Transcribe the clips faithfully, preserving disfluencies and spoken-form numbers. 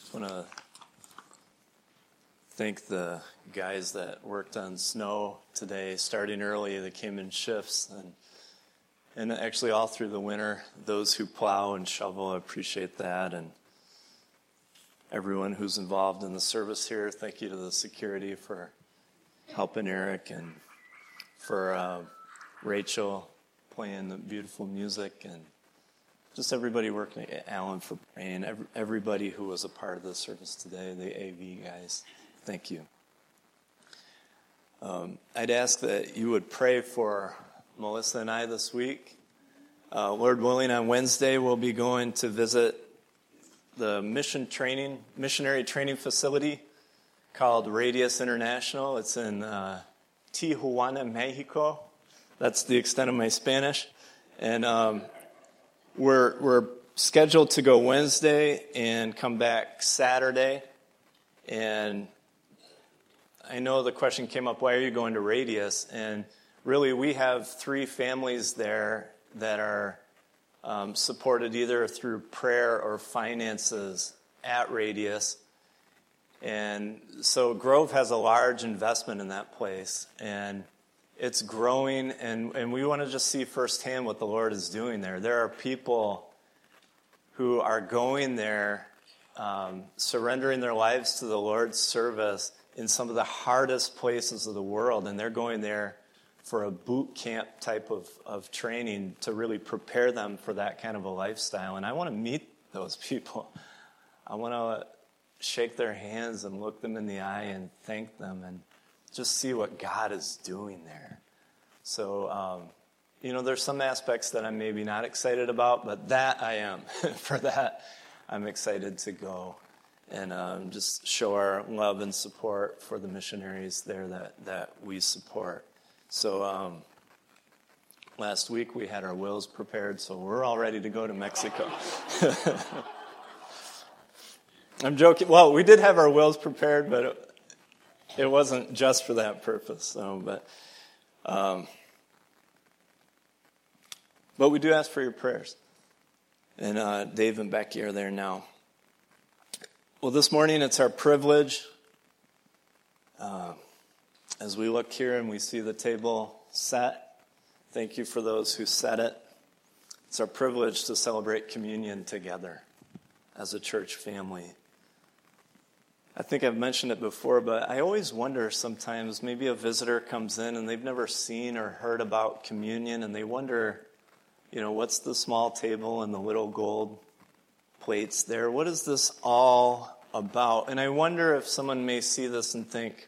just want to thank the guys that worked on snow today, starting early. They came in shifts, and and actually all through the winter. Those who plow and shovel, I appreciate that, and everyone who's involved in the service here. Thank you to the security for helping Eric, and for uh, Rachel playing the beautiful music, and just everybody working, Alan for praying, every, everybody who was a part of the service today, the A V guys, thank you. Um, I'd ask that you would pray for Melissa and I this week. Uh, Lord willing, on Wednesday we'll be going to visit the mission training, missionary training facility called Radius International. It's in uh, Tijuana, Mexico. That's the extent of my Spanish. And um, we're we're scheduled to go Wednesday and come back Saturday. And I know the question came up, why are you going to Radius? And really, we have three families there that are um, supported either through prayer or finances at Radius. And so Grove has a large investment in that place, and it's growing, and, and we want to just see firsthand what the Lord is doing there. There are people who are going there, um, surrendering their lives to the Lord's service in some of the hardest places of the world, and they're going there for a boot camp type of, of training to really prepare them for that kind of a lifestyle. And I want to meet those people. I want to shake their hands and look them in the eye and thank them and just see what God is doing there. So, um, you know, there's some aspects that I'm maybe not excited about, but that I am. For that, I'm excited to go and um, just show our love and support for the missionaries there that, that we support. So um, last week we had our wills prepared, so we're all ready to go to Mexico. I'm joking. Well, we did have our wills prepared, but it, it wasn't just for that purpose. So, but, um, but we do ask for your prayers. And uh, Dave and Becky are there now. Well, this morning it's our privilege, uh, as we look here and we see the table set. Thank you for those who set it. It's our privilege to celebrate communion together as a church family. I think I've mentioned it before, but I always wonder sometimes, maybe a visitor comes in and they've never seen or heard about communion, and they wonder, you know, what's the small table and the little gold plates there? What is this all about? And I wonder if someone may see this and think,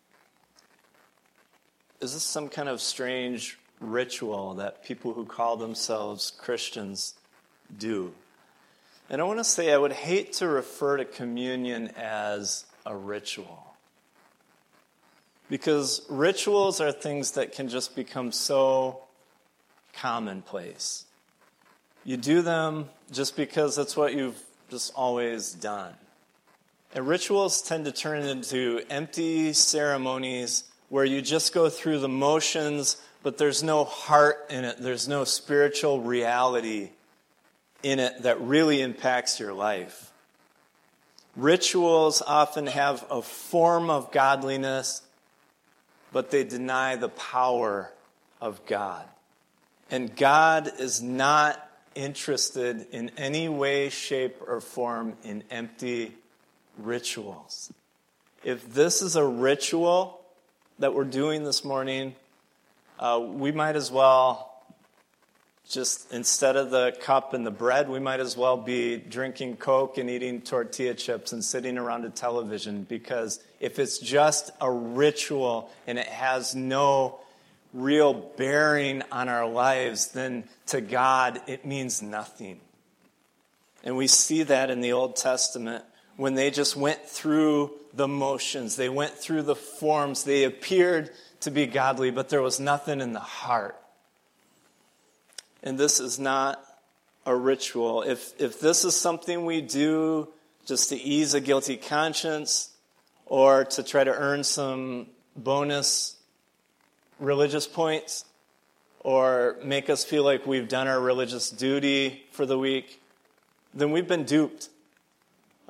is this some kind of strange ritual that people who call themselves Christians do? And I want to say I would hate to refer to communion as a ritual, because rituals are things that can just become so commonplace. You do them just because that's what you've just always done. And rituals tend to turn into empty ceremonies where you just go through the motions, but there's no heart in it. There's no spiritual reality in it that really impacts your life. Rituals often have a form of godliness, but they deny the power of God. And God is not interested in any way, shape, or form in empty rituals. If this is a ritual that we're doing this morning, uh, we might as well just, instead of the cup and the bread, we might as well be drinking Coke and eating tortilla chips and sitting around a television, because if it's just a ritual and it has no real bearing on our lives, then to God it means nothing. And we see that in the Old Testament when they just went through the motions, they went through the forms, they appeared to be godly, but there was nothing in the heart. And this is not a ritual. If if this is something we do just to ease a guilty conscience or to try to earn some bonus religious points or make us feel like we've done our religious duty for the week, then we've been duped.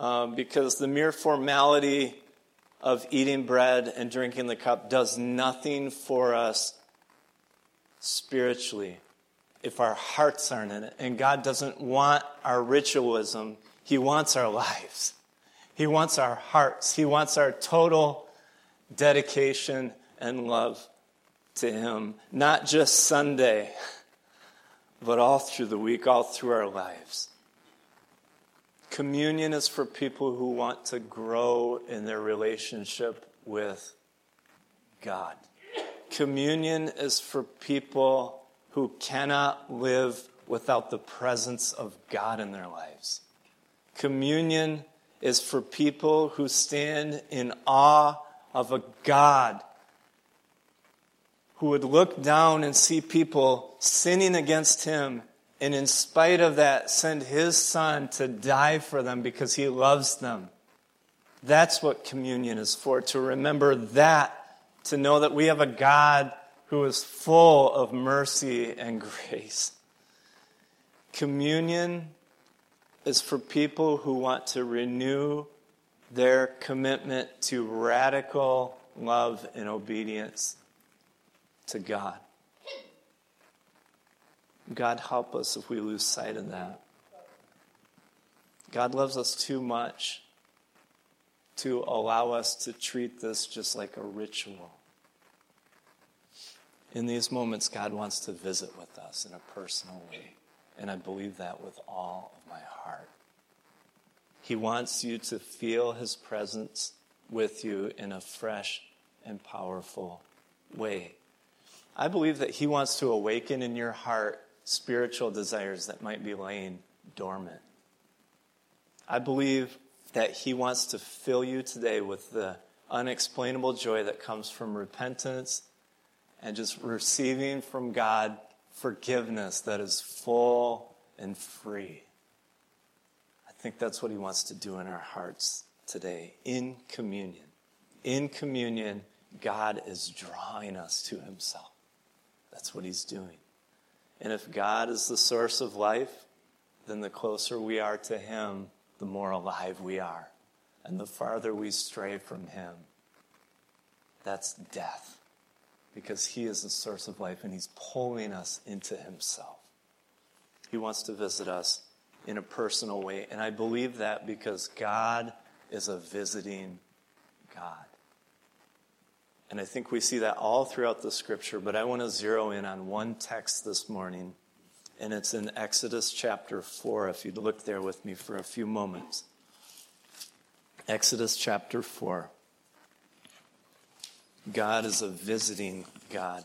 um, because the mere formality of eating bread and drinking the cup does nothing for us spiritually if our hearts aren't in it. And God doesn't want our ritualism. He wants our lives. He wants our hearts. He wants our total dedication and love to Him. Not just Sunday, but all through the week, all through our lives. Communion is for people who want to grow in their relationship with God. Communion is for people who cannot live without the presence of God in their lives. Communion is for people who stand in awe of a God who would look down and see people sinning against Him, and in spite of that, send His Son to die for them because He loves them. That's what communion is for, to remember that, to know that we have a God who is full of mercy and grace. Communion is for people who want to renew their commitment to radical love and obedience to God. God, help us if we lose sight of that. God loves us too much to allow us to treat this just like a ritual. In these moments, God wants to visit with us in a personal way, and I believe that with all of my heart. He wants you to feel His presence with you in a fresh and powerful way. I believe that He wants to awaken in your heart spiritual desires that might be laying dormant. I believe that He wants to fill you today with the unexplainable joy that comes from repentance and just receiving from God forgiveness that is full and free. I think that's what He wants to do in our hearts today, in communion. In communion, God is drawing us to Himself. That's what He's doing. And if God is the source of life, then the closer we are to Him, the more alive we are. And the farther we stray from Him, that's death. Because He is the source of life and He's pulling us into Himself. He wants to visit us in a personal way. And I believe that because God is a visiting God. And I think we see that all throughout the Scripture, but I want to zero in on one text this morning, and it's in Exodus chapter four, if you'd look there with me for a few moments. Exodus chapter four. God is a visiting God.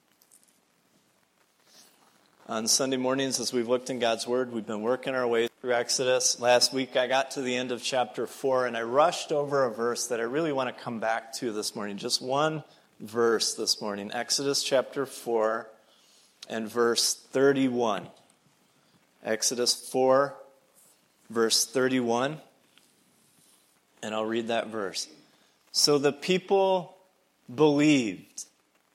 On Sunday mornings, as we've looked in God's Word, we've been working our way through Exodus. Last week, I got to the end of chapter four, and I rushed over a verse that I really want to come back to this morning. Just one verse this morning. Exodus chapter four and verse thirty-one. Exodus four, verse thirty-one. And I'll read that verse. So the people believed.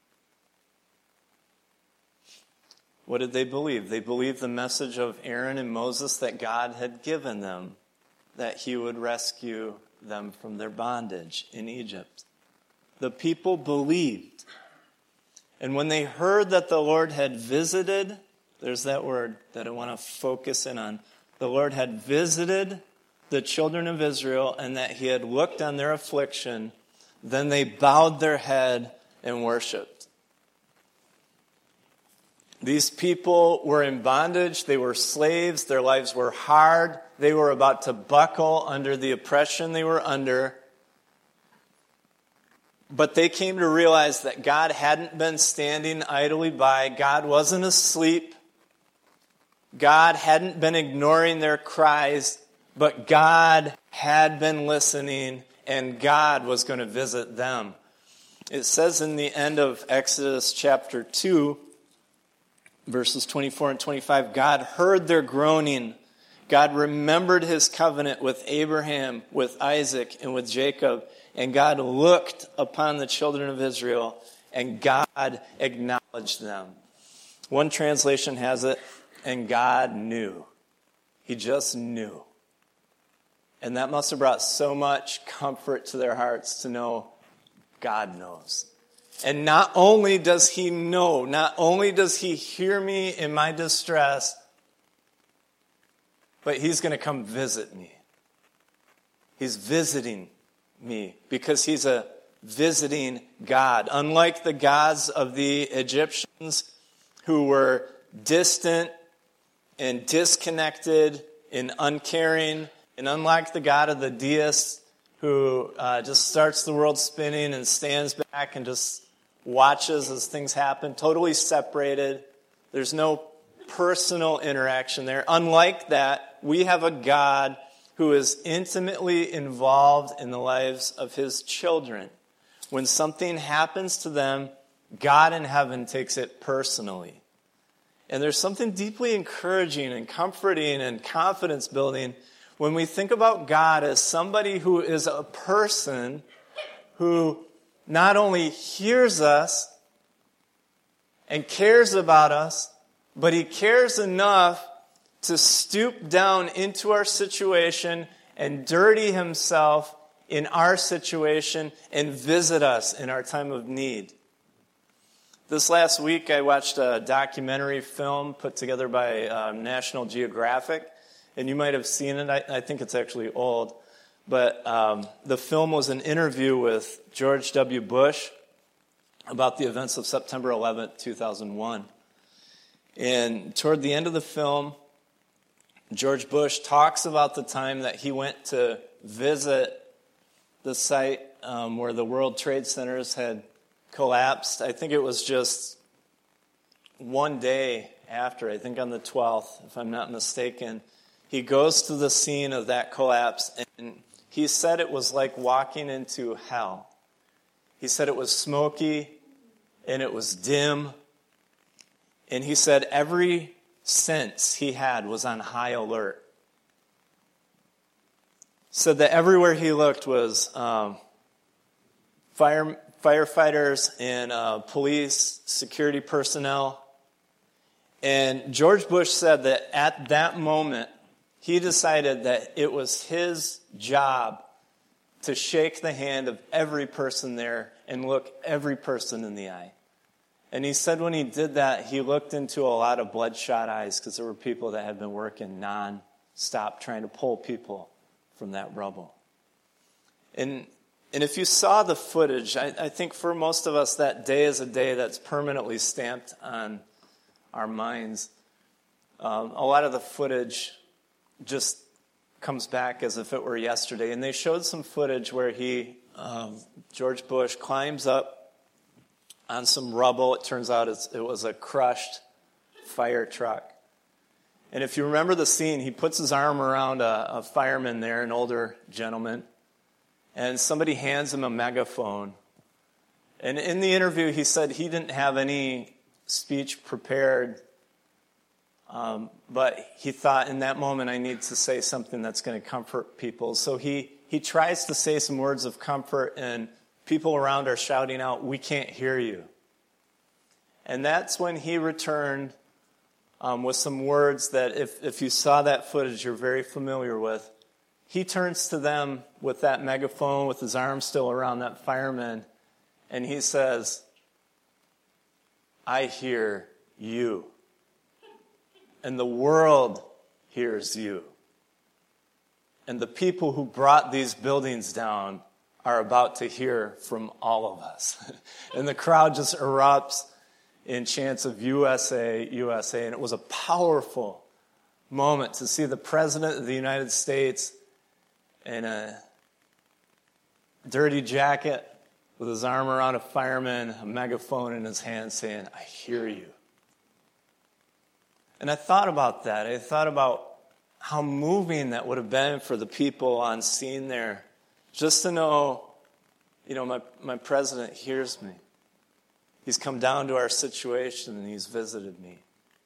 What did they believe? They believed the message of Aaron and Moses that God had given them, that He would rescue them from their bondage in Egypt. The people believed. And when they heard that the Lord had visited, there's that word that I want to focus in on. The Lord had visited the children of Israel and that He had looked on their affliction, then they bowed their head and worshiped. These people were in bondage. They were slaves. Their lives were hard. They were about to buckle under the oppression they were under. But they came to realize that God hadn't been standing idly by. God wasn't asleep. God hadn't been ignoring their cries, but God had been listening, and God was going to visit them. It says in the end of Exodus chapter two, verses twenty-four and twenty-five, God heard their groaning. God remembered His covenant with Abraham, with Isaac, and with Jacob. And God looked upon the children of Israel, and God acknowledged them. One translation has it, and God knew. He just knew. And that must have brought so much comfort to their hearts to know God knows. And not only does he know, not only does he hear me in my distress, but he's going to come visit me. He's visiting me because he's a visiting God. Unlike the gods of the Egyptians who were distant and disconnected and uncaring, and unlike the God of the deists who uh, just starts the world spinning and stands back and just watches as things happen, totally separated. There's no personal interaction there. Unlike that, we have a God who is intimately involved in the lives of his children. When something happens to them, God in heaven takes it personally. And there's something deeply encouraging and comforting and confidence building when we think about God as somebody who is a person who not only hears us and cares about us, but he cares enough to stoop down into our situation and dirty himself in our situation and visit us in our time of need. This last week, I watched a documentary film put together by uh, National Geographic, and you might have seen it. I, I think it's actually old. But um, the film was an interview with George W. Bush about the events of September eleventh, two thousand one. And toward the end of the film, George Bush talks about the time that he went to visit the site um, where the World Trade Centers had collapsed. I think it was just one day after, I think on the twelfth, if I'm not mistaken. He goes to the scene of that collapse, and he said it was like walking into hell. He said it was smoky, and it was dim, and he said every sense he had was on high alert. Said that everywhere he looked was um, fire, firefighters and uh, police, security personnel. And George Bush said that at that moment, he decided that it was his job to shake the hand of every person there and look every person in the eye. And he said when he did that, he looked into a lot of bloodshot eyes because there were people that had been working non-stop trying to pull people from that rubble. And and if you saw the footage, I, I think for most of us that day is a day that's permanently stamped on our minds. Um, a lot of the footage just comes back as if it were yesterday. And they showed some footage where he, um, George Bush, climbs up on some rubble. It turns out it's, it was a crushed fire truck. And if you remember the scene, he puts his arm around a, a fireman there, an older gentleman, and somebody hands him a megaphone. And in the interview, he said he didn't have any speech prepared, um, but he thought in that moment, I need to say something that's going to comfort people. So he, he tries to say some words of comfort, and people around are shouting out, "We can't hear you." And that's when he returned um, with some words that if, if you saw that footage, you're very familiar with. He turns to them with that megaphone, with his arm still around that fireman, and he says, "I hear you. And the world hears you. And the people who brought these buildings down are about to hear from all of us." And the crowd just erupts in chants of U S A, U S A. And it was a powerful moment to see the President of the United States in a dirty jacket with his arm around a fireman, a megaphone in his hand saying, "I hear you." And I thought about that. I thought about how moving that would have been for the people on scene there, just to know, you know, my, my president hears me. He's come down to our situation and he's visited me.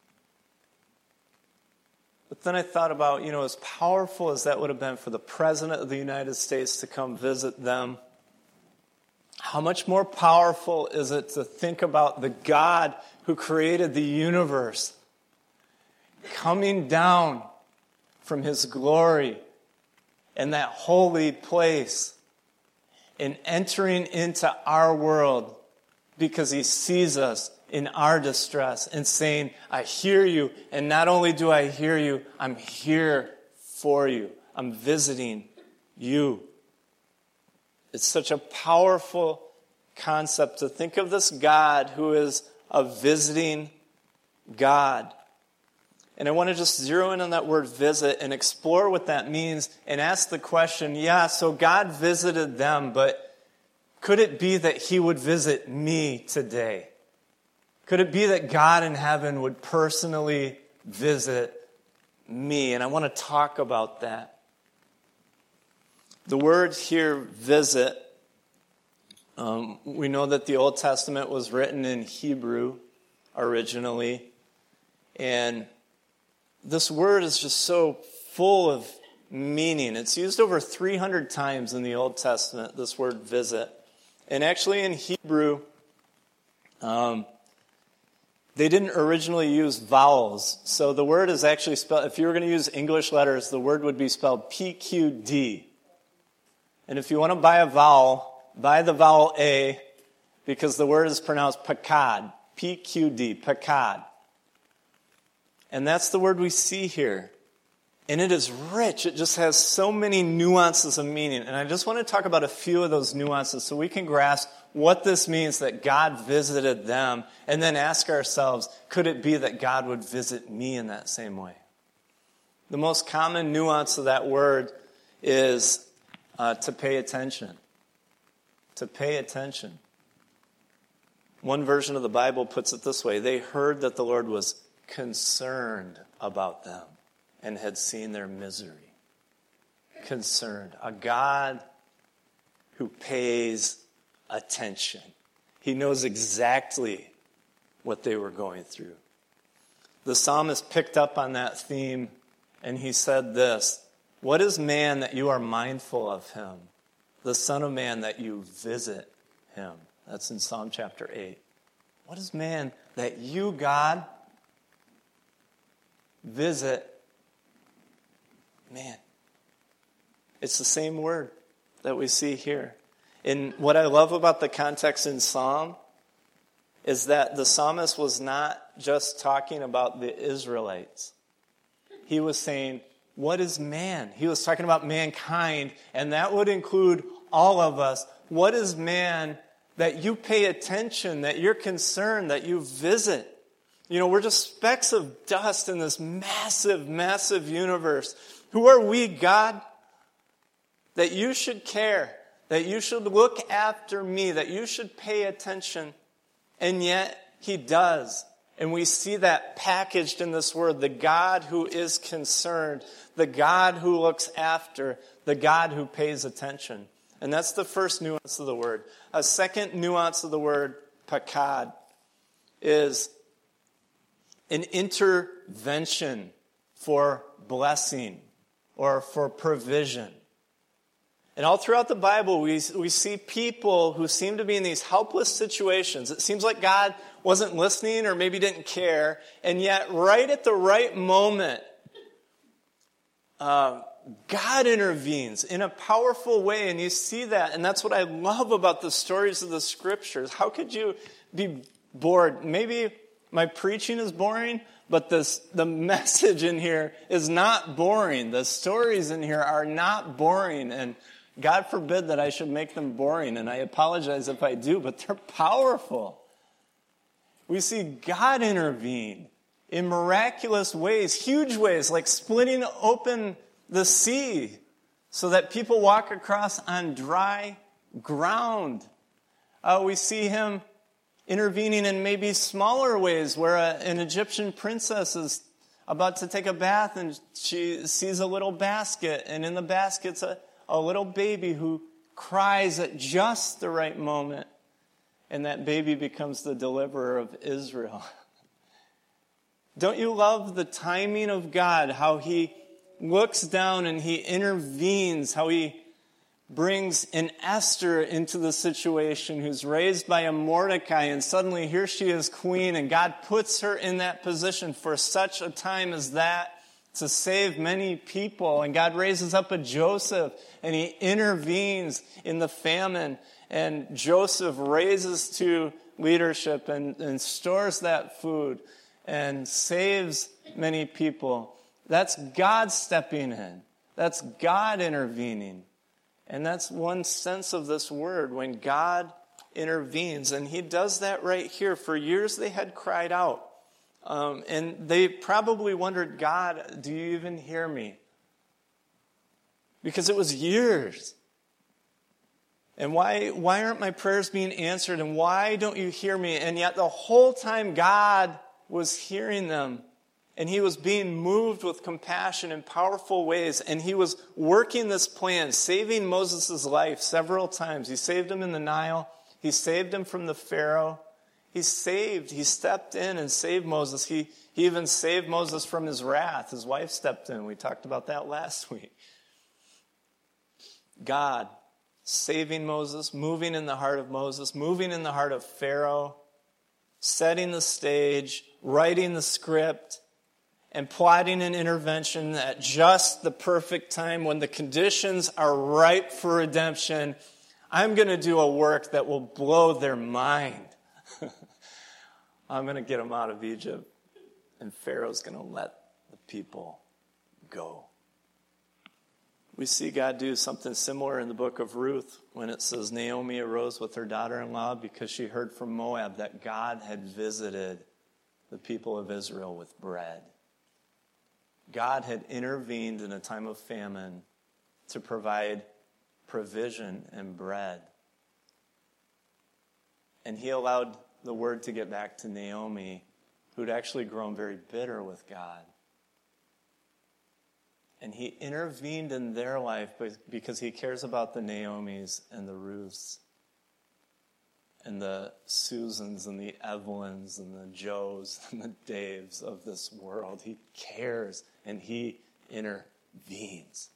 But then I thought about, you know, as powerful as that would have been for the President of the United States to come visit them, how much more powerful is it to think about the God who created the universe coming down from his glory in that holy place and entering into our world because he sees us in our distress and saying, I hear you, and not only do I hear you, I'm here for you. I'm visiting you. It's such a powerful concept to think of this God who is a visiting God. And I want to just zero in on that word visit and explore what that means and ask the question, yeah, so God visited them, but could it be that he would visit me today? Could it be that God in heaven would personally visit me? And I want to talk about that. The word here, visit, um, we know that the Old Testament was written in Hebrew originally. And this word is just so full of meaning. It's used over three hundred times in the Old Testament, this word visit. And actually in Hebrew, um, they didn't originally use vowels. So the word is actually spelled, if you were going to use English letters, the word would be spelled P Q D. And if you want to buy a vowel, buy the vowel A, because the word is pronounced pakad. P Q D, pakad. And that's the word we see here. And it is rich. It just has so many nuances of meaning. And I just want to talk about a few of those nuances so we can grasp what this means that God visited them, and then ask ourselves, could it be that God would visit me in that same way? The most common nuance of that word is uh, to pay attention. To pay attention. One version of the Bible puts it this way: they heard that the Lord was concerned about them and had seen their misery. Concerned. A God who pays attention. He knows exactly what they were going through. The psalmist picked up on that theme and he said this: what is man that you are mindful of him? The Son of Man that you visit him. That's in Psalm chapter eight. What is man that you, God, visit? Man, it's the same word that we see here. And what I love about the context in Psalm is that the psalmist was not just talking about the Israelites. He was saying, what is man? He was talking about mankind, and that would include all of us. What is man that you pay attention, that you're concerned, that you visit? You know, we're just specks of dust in this massive, massive universe. Who are we, God, that you should care, that you should look after me, that you should pay attention? And yet, he does. And we see that packaged in this word: the God who is concerned, the God who looks after, the God who pays attention. And that's the first nuance of the word. A second nuance of the word, pakad, is an intervention for blessing or for provision. And all throughout the Bible, we, we see people who seem to be in these helpless situations. It seems like God wasn't listening or maybe didn't care. And yet, right at the right moment, uh, God intervenes in a powerful way. And you see that. And that's what I love about the stories of the Scriptures. How could you be bored? Maybe my preaching is boring, but this, the message in here is not boring. The stories in here are not boring. And God forbid that I should make them boring, and I apologize if I do, but they're powerful. We see God intervene in miraculous ways, huge ways, like splitting open the sea so that people walk across on dry ground. Uh, we see him intervening in maybe smaller ways, where a, an Egyptian princess is about to take a bath and she sees a little basket, and in the basket's a A little baby who cries at just the right moment, and that baby becomes the deliverer of Israel. Don't you love the timing of God, how he looks down and he intervenes, how he brings an Esther into the situation who's raised by a Mordecai, and suddenly here she is queen, and God puts her in that position for such a time as that to save many people. And God raises up a Joseph, and he intervenes in the famine. And Joseph raises to leadership and, and stores that food and saves many people. That's God stepping in. That's God intervening. And that's one sense of this word, when God intervenes. And he does that right here. For years they had cried out. Um, and they probably wondered, God, do you even hear me? Because it was years. And why, why aren't my prayers being answered? And why don't you hear me? And yet the whole time God was hearing them. And he was being moved with compassion in powerful ways. And he was working this plan, saving Moses' life several times. He saved him in the Nile. He saved him from the Pharaoh. He saved, he stepped in and saved Moses. He, he even saved Moses from his wrath. His wife stepped in. We talked about that last week. God saving Moses, moving in the heart of Moses, moving in the heart of Pharaoh, setting the stage, writing the script, and plotting an intervention at just the perfect time when the conditions are ripe for redemption. I'm going to do a work that will blow their mind. I'm going to get them out of Egypt, and Pharaoh's going to let the people go. We see God do something similar in the book of Ruth when it says Naomi arose with her daughter-in-law because she heard from Moab that God had visited the people of Israel with bread. God had intervened in a time of famine to provide provision and bread. And he allowed the word to get back to Naomi, who'd actually grown very bitter with God. And he intervened in their life because he cares about the Naomis and the Ruths and the Susans and the Evelyns and the Joes and the Daves of this world. He cares and he intervenes.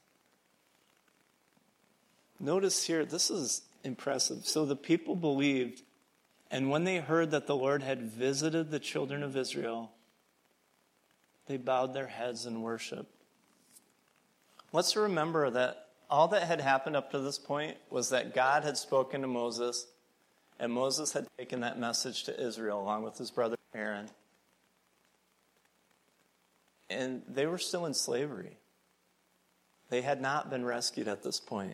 Notice here, this is impressive. So the people believed, and when they heard that the Lord had visited the children of Israel, they bowed their heads in worship. Let's remember that all that had happened up to this point was that God had spoken to Moses, and Moses had taken that message to Israel along with his brother Aaron. And they were still in slavery. They had not been rescued at this point.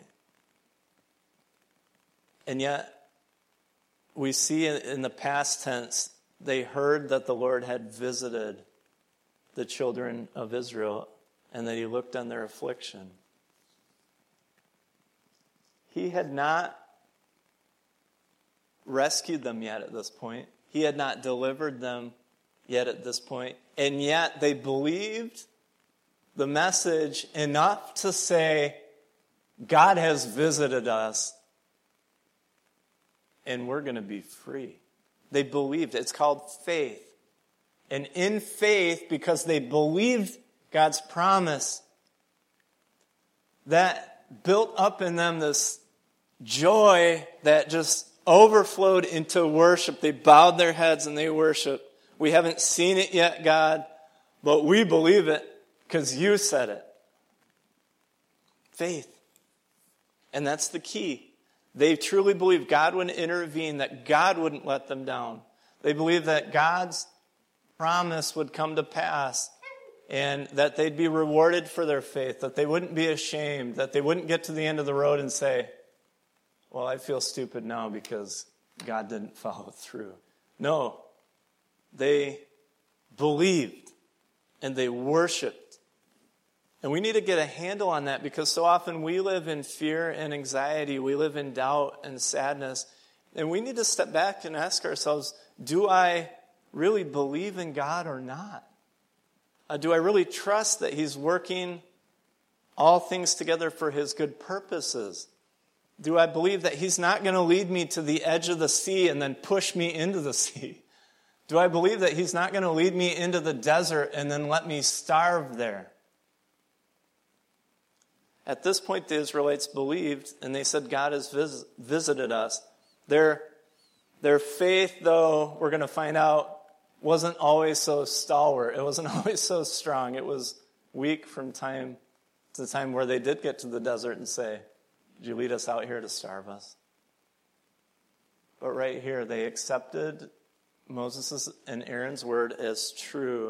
And yet, we see in the past tense, they heard that the Lord had visited the children of Israel and that he looked on their affliction. He had not rescued them yet at this point. He had not delivered them yet at this point. And yet they believed the message enough to say, God has visited us and we're going to be free. They believed. It's called faith. And in faith, because they believed God's promise, that built up in them this joy that just overflowed into worship. They bowed their heads and they worshiped. We haven't seen it yet, God, but we believe it because you said it. Faith. And that's the key. They truly believed God would intervene, that God wouldn't let them down. They believed that God's promise would come to pass and that they'd be rewarded for their faith, that they wouldn't be ashamed, that they wouldn't get to the end of the road and say, well, I feel stupid now because God didn't follow through. No, they believed and they worshiped. And we need to get a handle on that because so often we live in fear and anxiety. We live in doubt and sadness. And we need to step back and ask ourselves, do I really believe in God or not? Uh, do I really trust that he's working all things together for his good purposes? Do I believe that he's not going to lead me to the edge of the sea and then push me into the sea? Do I believe that he's not going to lead me into the desert and then let me starve there? At this point, the Israelites believed, and they said, God has vis- visited us. Their, their faith, though, we're going to find out, wasn't always so stalwart. It wasn't always so strong. It was week from time to the time where they did get to the desert and say, did you lead us out here to starve us? But right here, they accepted Moses' and Aaron's word as true,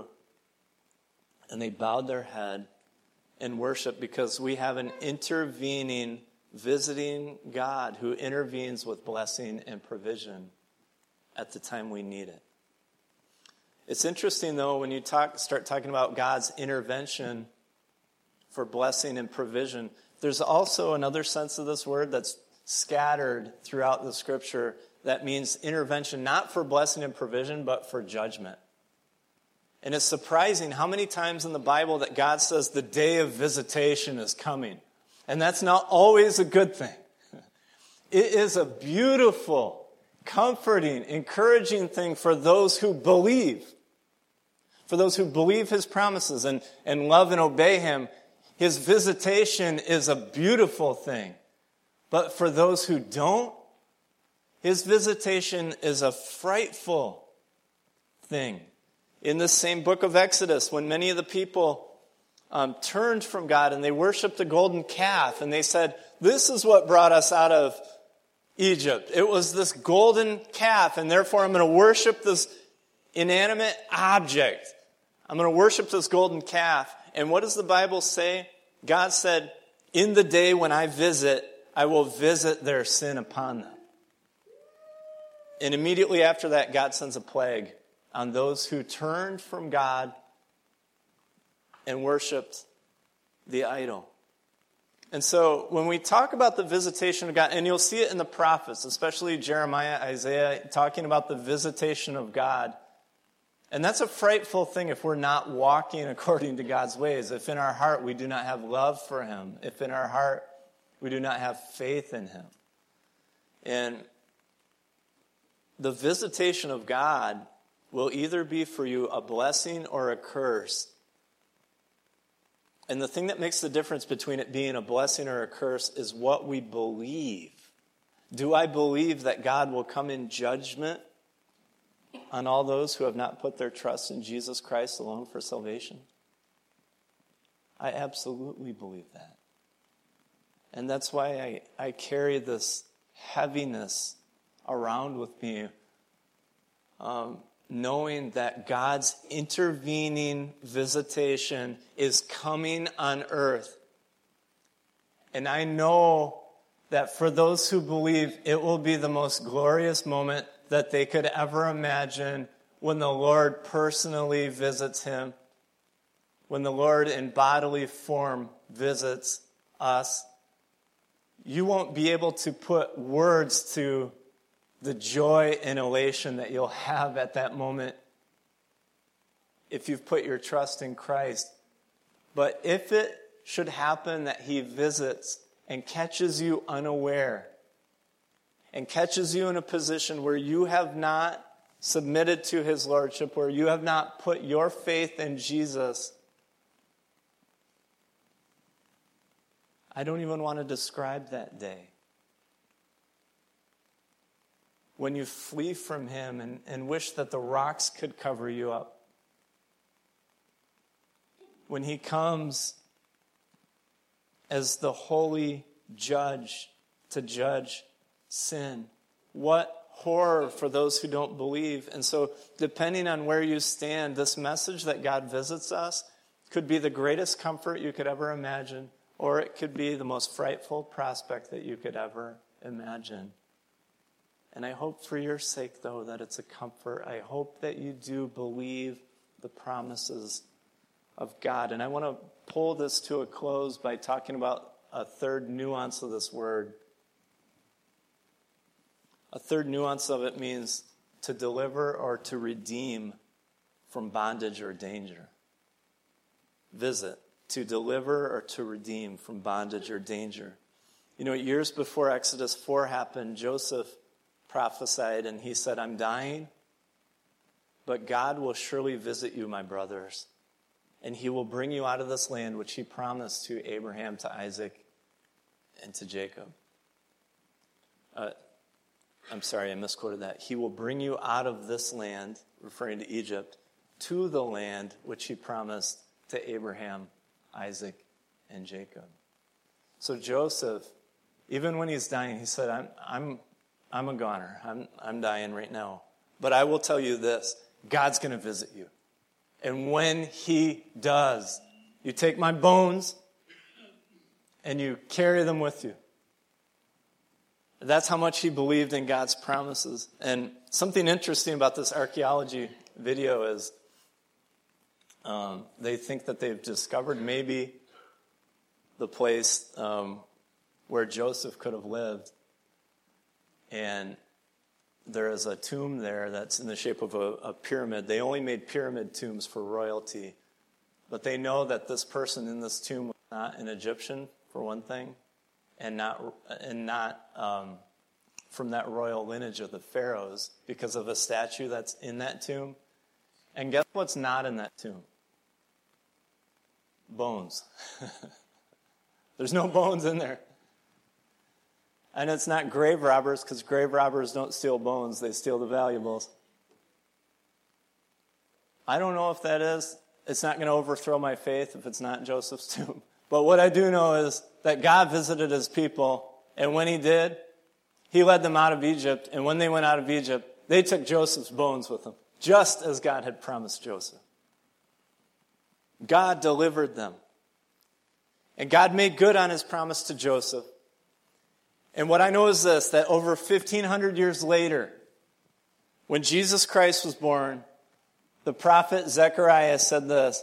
and they bowed their head and worshiped because we have an intervening, visiting God who intervenes with blessing and provision at the time we need it. It's interesting, though, when you talk, start talking about God's intervention for blessing and provision, there's also another sense of this word that's scattered throughout the Scripture that means intervention, not for blessing and provision, but for judgment. And it's surprising how many times in the Bible that God says the day of visitation is coming. And that's not always a good thing. It is a beautiful, comforting, encouraging thing for those who believe. For those who believe his promises and, and love and obey him, his visitation is a beautiful thing. But for those who don't, his visitation is a frightful thing. In this same book of Exodus, when many of the people um, turned from God and they worshiped the golden calf, and they said, this is what brought us out of Egypt. It was this golden calf, and therefore I'm going to worship this inanimate object. I'm going to worship this golden calf. And what does the Bible say? God said, in the day when I visit, I will visit their sin upon them. And immediately after that, God sends a plague on those who turned from God and worshiped the idol. And so when we talk about the visitation of God, and you'll see it in the prophets, especially Jeremiah, Isaiah, talking about the visitation of God. And that's a frightful thing if we're not walking according to God's ways. If in our heart we do not have love for him. If in our heart we do not have faith in him. And the visitation of God will either be for you a blessing or a curse. And the thing that makes the difference between it being a blessing or a curse is what we believe. Do I believe that God will come in judgment on all those who have not put their trust in Jesus Christ alone for salvation? I absolutely believe that. And that's why I, I carry this heaviness around with me, um, knowing that God's intervening visitation is coming on earth. And I know that for those who believe, it will be the most glorious moment that they could ever imagine when the Lord personally visits him, when the Lord in bodily form visits us. You won't be able to put words to the joy and elation that you'll have at that moment if you've put your trust in Christ. But if it should happen that he visits and catches you unaware, and catches you in a position where you have not submitted to his lordship, where you have not put your faith in Jesus, I don't even want to describe that day. When you flee from him and, and wish that the rocks could cover you up. When he comes as the holy judge to judge sin. What horror for those who don't believe. And so, depending on where you stand, this message that God visits us could be the greatest comfort you could ever imagine, or it could be the most frightful prospect that you could ever imagine. And I hope for your sake, though, that it's a comfort. I hope that you do believe the promises of God. And I want to pull this to a close by talking about a third nuance of this word. A third nuance of it means to deliver or to redeem from bondage or danger. Visit, to deliver or to redeem from bondage or danger. You know, years before Exodus four happened, Joseph prophesied and he said, I'm dying, but God will surely visit you, my brothers, and he will bring you out of this land which he promised to Abraham, to Isaac, and to Jacob. Uh, I'm sorry, I misquoted that. He will bring you out of this land, referring to Egypt, to the land which he promised to Abraham, Isaac, and Jacob. So Joseph, even when he's dying, he said, I'm I'm I'm a goner. I'm I'm dying right now. But I will tell you this, God's going to visit you. And when he does, you take my bones and you carry them with you. That's how much he believed in God's promises. And something interesting about this archaeology video is um, they think that they've discovered maybe the place um, where Joseph could have lived. And there is a tomb there that's in the shape of a, a pyramid. They only made pyramid tombs for royalty. But they know that this person in this tomb was not an Egyptian, for one thing, and not and not um, from that royal lineage of the pharaohs because of a statue that's in that tomb. And guess what's not in that tomb? Bones. There's no bones in there. And it's not grave robbers, because grave robbers don't steal bones, they steal the valuables. I don't know if that is. It's not going to overthrow my faith if it's not Joseph's tomb. But what I do know is that God visited his people, and when he did, he led them out of Egypt, and when they went out of Egypt, they took Joseph's bones with them, just as God had promised Joseph. God delivered them. And God made good on his promise to Joseph. And what I know is this, that over fifteen hundred years later, when Jesus Christ was born, the prophet Zechariah said this.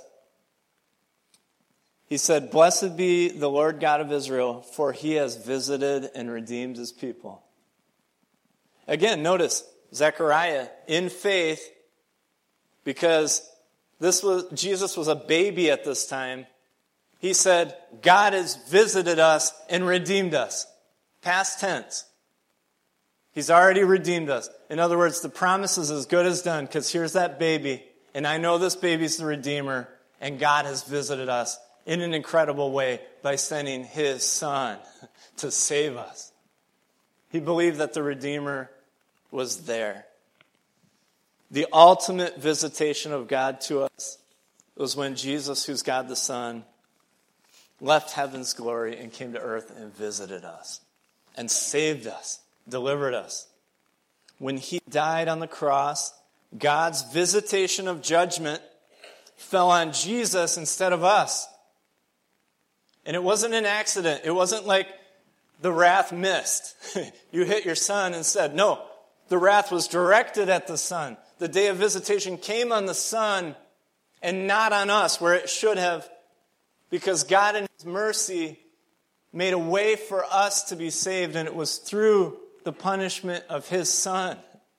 He said, "Blessed be the Lord God of Israel, for he has visited and redeemed his people." Again, notice, Zechariah, in faith, because this was Jesus was a baby at this time, he said, God has visited us and redeemed us. Past tense. He's already redeemed us. In other words, the promise is as good as done, because here's that baby, and I know this baby's the Redeemer, and God has visited us in an incredible way by sending his Son to save us. He believed that the Redeemer was there. The ultimate visitation of God to us was when Jesus, who's God the Son, left heaven's glory and came to earth and visited us and saved us, delivered us. When he died on the cross, God's visitation of judgment fell on Jesus instead of us. And it wasn't an accident. It wasn't like the wrath missed. You hit your son instead. No, the wrath was directed at the Son. The day of visitation came on the Son and not on us, where it should have, because God in his mercy made a way for us to be saved, and it was through the punishment of his Son.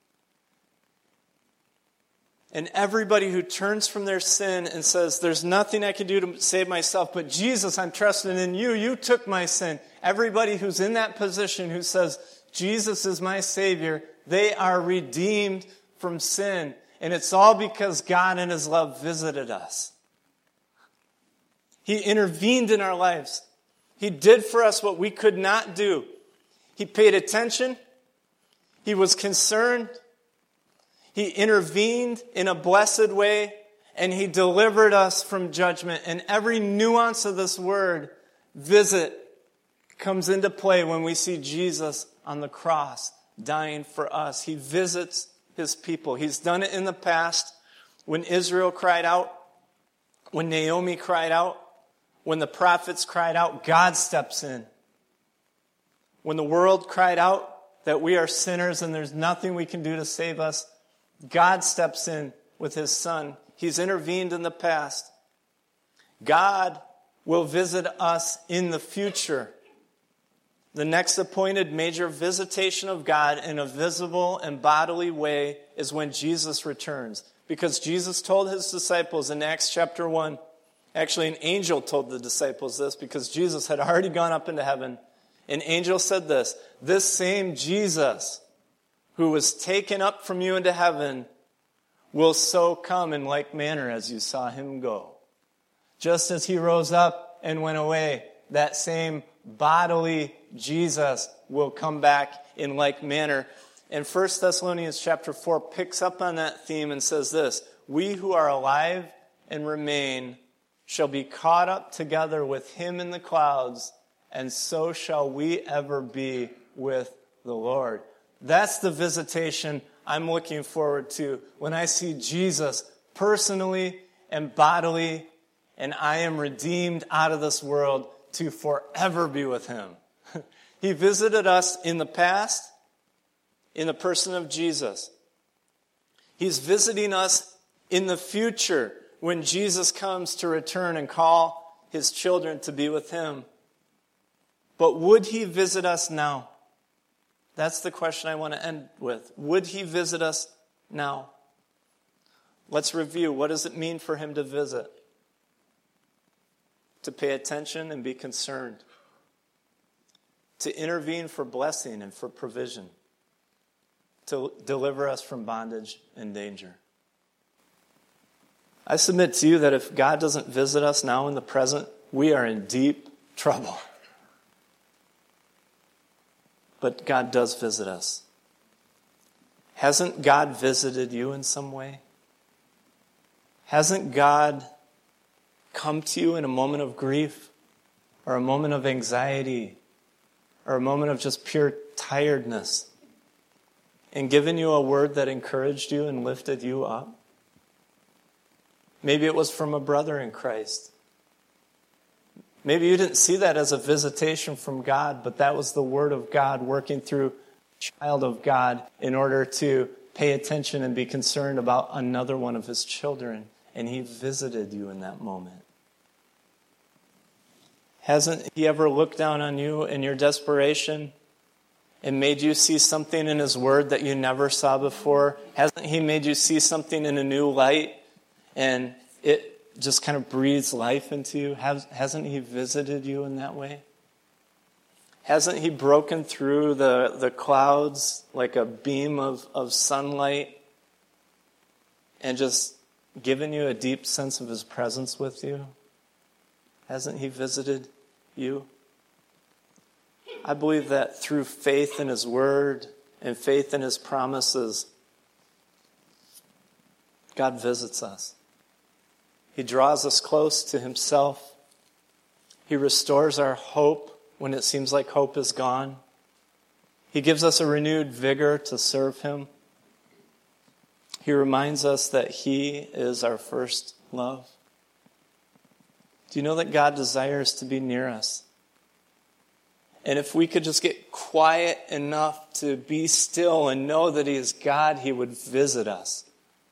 And everybody who turns from their sin and says, there's nothing I can do to save myself, but Jesus, I'm trusting in you. You took my sin. Everybody who's in that position who says, Jesus is my Savior, they are redeemed from sin. And it's all because God in his love visited us. He intervened in our lives. He did for us what we could not do. He paid attention. He was concerned. He intervened in a blessed way, and he delivered us from judgment. And every nuance of this word, visit, comes into play when we see Jesus on the cross dying for us. He visits his people. He's done it in the past when Israel cried out, when Naomi cried out, when the prophets cried out, God steps in. When the world cried out that we are sinners and there's nothing we can do to save us, God steps in with his Son. He's intervened in the past. God will visit us in the future. The next appointed major visitation of God in a visible and bodily way is when Jesus returns. Because Jesus told his disciples in Acts chapter one, actually an angel told the disciples this because Jesus had already gone up into heaven. An angel said this, this same Jesus who was taken up from you into heaven will so come in like manner as you saw him go. Just as he rose up and went away, that same bodily Jesus will come back in like manner. And First Thessalonians chapter four picks up on that theme and says this, we who are alive and remain shall be caught up together with him in the clouds, and so shall we ever be with the Lord. That's the visitation I'm looking forward to when I see Jesus personally and bodily, and I am redeemed out of this world to forever be with him. He visited us in the past in the person of Jesus. He's visiting us in the future when Jesus comes to return and call his children to be with him. But would he visit us now? That's the question I want to end with. Would he visit us now? Let's review. What does it mean for him to visit? To pay attention and be concerned. To intervene for blessing and for provision. To deliver us from bondage and danger. I submit to you that if God doesn't visit us now in the present, we are in deep trouble. But God does visit us. Hasn't God visited you in some way? Hasn't God come to you in a moment of grief or a moment of anxiety or a moment of just pure tiredness and given you a word that encouraged you and lifted you up? Maybe it was from a brother in Christ. Maybe you didn't see that as a visitation from God, but that was the word of God working through a child of God in order to pay attention and be concerned about another one of his children. And he visited you in that moment. Hasn't he ever looked down on you in your desperation and made you see something in his word that you never saw before? Hasn't he made you see something in a new light and it just kind of breathes life into you? Has, hasn't he visited you in that way? Hasn't he broken through the, the clouds like a beam of, of sunlight and just given you a deep sense of his presence with you? Hasn't he visited you? I believe that through faith in his word and faith in his promises, God visits us. He draws us close to himself. He restores our hope when it seems like hope is gone. He gives us a renewed vigor to serve him. He reminds us that he is our first love. Do you know that God desires to be near us? And if we could just get quiet enough to be still and know that he is God, he would visit us.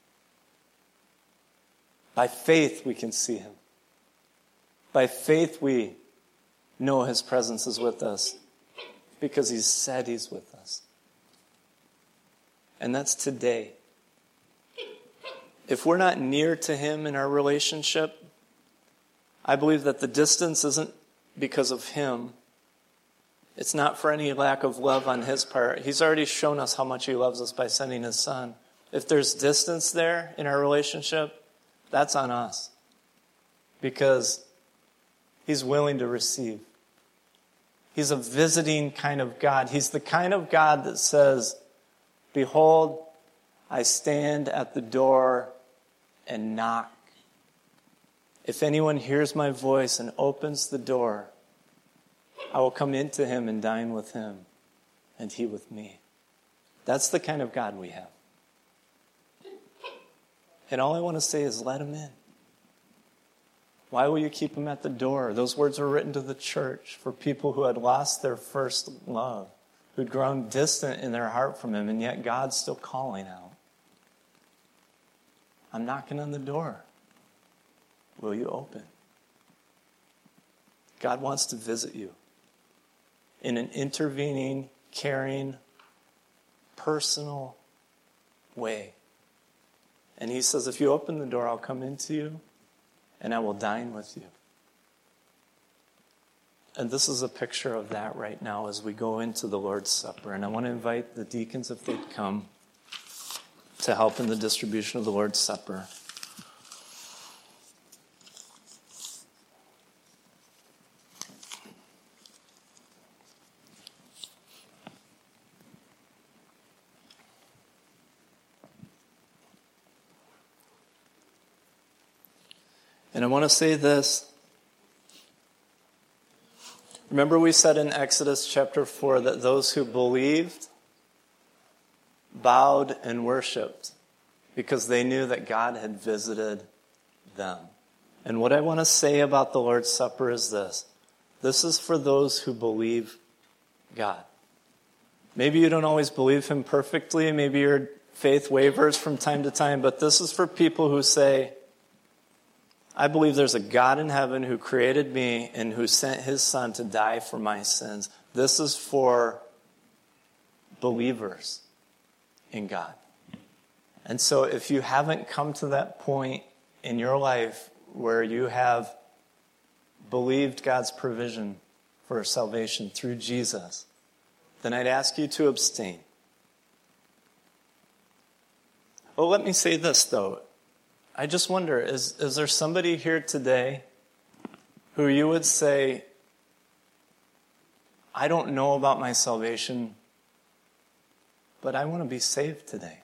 By faith, we can see him. By faith, we know his presence is with us because he's said he's with us. And that's today. If we're not near to him in our relationship, I believe that the distance isn't because of him. It's not for any lack of love on his part. He's already shown us how much he loves us by sending his son. If there's distance there in our relationship, that's on us. Because he's willing to receive. He's a visiting kind of God. He's the kind of God that says, "Behold, I stand at the door and knock. If anyone hears my voice and opens the door, I will come into him and dine with him, and he with me." That's the kind of God we have. And all I want to say is let him in. Why will you keep him at the door? Those words were written to the church for people who had lost their first love, who'd grown distant in their heart from him, and yet God's still calling out. I'm knocking on the door. Will you open? God wants to visit you in an intervening, caring, personal way. And he says, if you open the door, I'll come into you and I will dine with you. And this is a picture of that right now as we go into the Lord's Supper. And I want to invite the deacons, if they'd come, to help in the distribution of the Lord's Supper. And I want to say this. Remember we said in Exodus chapter four that those who believed bowed and worshiped because they knew that God had visited them. And what I want to say about the Lord's Supper is this. This is for those who believe God. Maybe you don't always believe him perfectly. Maybe your faith wavers from time to time. But this is for people who say, I believe there's a God in heaven who created me and who sent his son to die for my sins. This is for believers in God. And so if you haven't come to that point in your life where you have believed God's provision for salvation through Jesus, then I'd ask you to abstain. Well, let me say this, though. I just wonder, is, is there somebody here today who you would say, I don't know about my salvation, but I want to be saved today?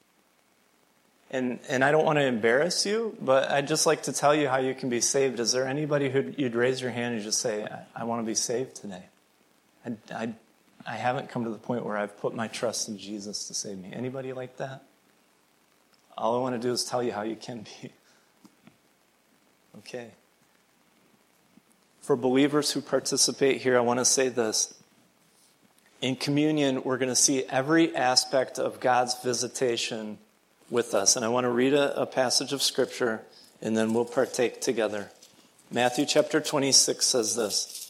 And and I don't want to embarrass you, but I'd just like to tell you how you can be saved. Is there anybody who you'd raise your hand and just say, I, I want to be saved today? I, I, I haven't come to the point where I've put my trust in Jesus to save me. Anybody like that? All I want to do is tell you how you can be. Okay. For believers who participate here, I want to say this. In communion, we're going to see every aspect of God's visitation with us. And I want to read a, a passage of Scripture, and then we'll partake together. Matthew chapter twenty-six says this.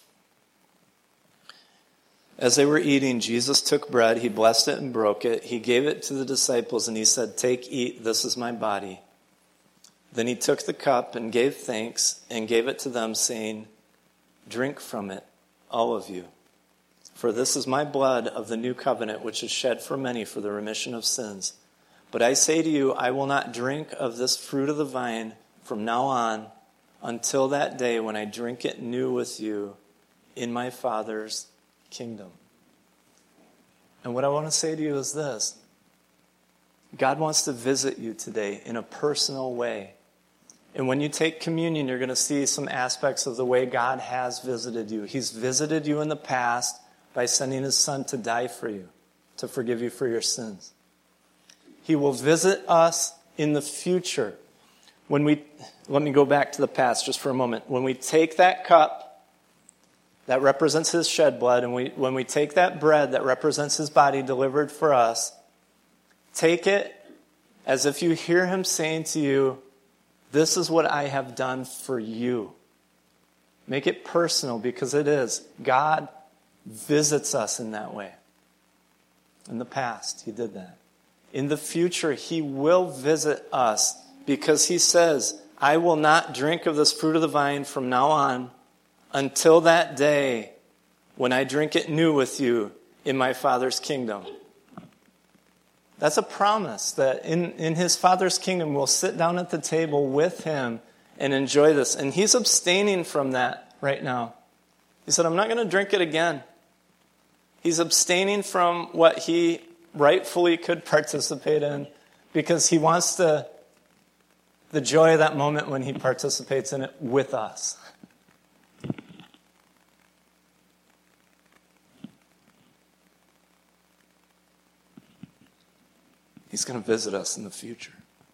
As they were eating, Jesus took bread, he blessed it and broke it. He gave it to the disciples, and he said, take, eat, this is my body. Then he took the cup and gave thanks and gave it to them, saying, drink from it, all of you. For this is my blood of the new covenant, which is shed for many for the remission of sins. But I say to you, I will not drink of this fruit of the vine from now on until that day when I drink it new with you in my Father's kingdom. And what I want to say to you is this. God wants to visit you today in a personal way. And when you take communion, you're going to see some aspects of the way God has visited you. He's visited you in the past by sending his son to die for you, to forgive you for your sins. He will visit us in the future. When we, let me go back to the past just for a moment. When we take that cup that represents his shed blood, and we, when we take that bread that represents his body delivered for us, take it as if you hear him saying to you, this is what I have done for you. Make it personal, because it is. God visits us in that way. In the past, he did that. In the future, he will visit us, because he says, I will not drink of this fruit of the vine from now on until that day when I drink it new with you in my Father's kingdom. That's a promise that in, in his Father's kingdom we'll sit down at the table with him and enjoy this. And he's abstaining from that right now. He said, I'm not going to drink it again. He's abstaining from what he rightfully could participate in, because he wants to, the joy of that moment when he participates in it with us. He's going to visit us in the future.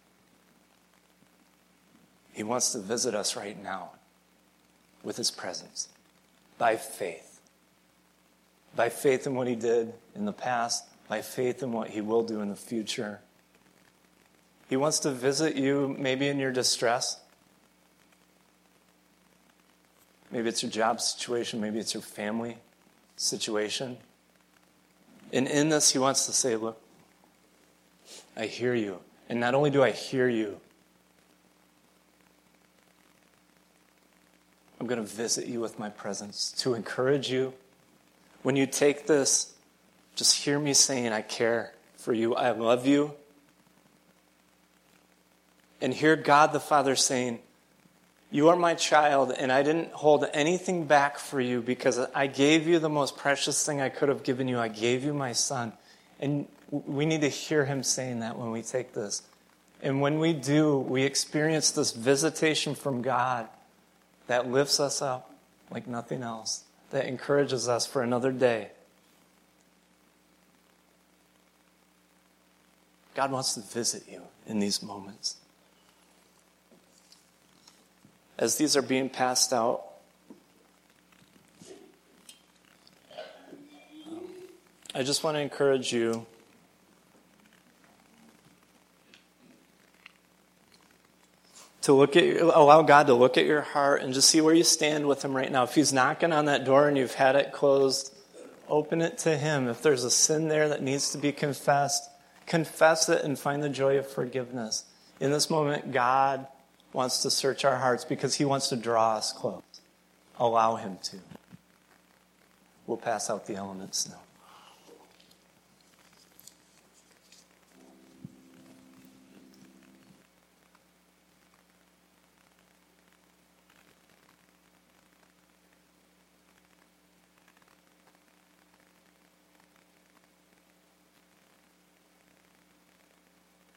He wants to visit us right now with his presence, by faith. By faith in what he did in the past, by faith in what he will do in the future. He wants to visit you maybe in your distress. Maybe it's your job situation, maybe it's your family situation. And in this, he wants to say, look, I hear you. And not only do I hear you, I'm going to visit you with my presence to encourage you. When you take this, just hear me saying, I care for you. I love you. And hear God the Father saying, you are my child, and I didn't hold anything back for you because I gave you the most precious thing I could have given you. I gave you my son. And we need to hear him saying that when we take this. And when we do, we experience this visitation from God that lifts us up like nothing else, that encourages us for another day. God wants to visit you in these moments. As these are being passed out, I just want to encourage you to look at, allow God to look at your heart and just see where you stand with Him right now. If He's knocking on that door and you've had it closed, open it to Him. If there's a sin there that needs to be confessed, confess it and find the joy of forgiveness. In this moment, God wants to search our hearts because He wants to draw us close. Allow Him to. We'll pass out the elements now.